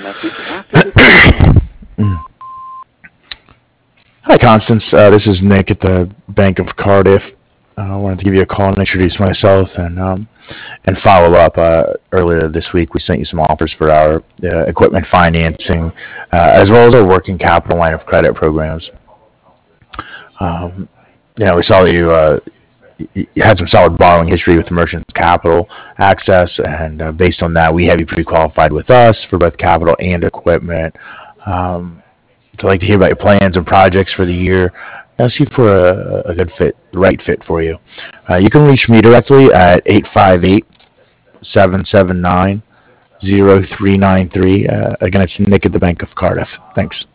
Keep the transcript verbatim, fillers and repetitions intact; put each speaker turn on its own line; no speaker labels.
message after the tone.
Hi, Constance. Uh, this is Nick at the Bank of Cardiff. Uh, I wanted to give you a call and introduce myself and um, and follow up. Uh, earlier this week, we sent you some offers for our uh, equipment financing, uh, as well as our working capital line of credit programs. Um, you know, we saw that you, uh, you had some solid borrowing history with Merchants Capital Access, and uh, based on that, we have you pre-qualified with us for both capital and equipment. Um, so I'd like to hear about your plans and projects for the year. I'll see for a, a good fit, the right fit for you. Uh, you can reach me directly at eight five eight, seven seven nine, zero three nine three. Uh, again, it's Nick at the Bank of Cardiff. Thanks.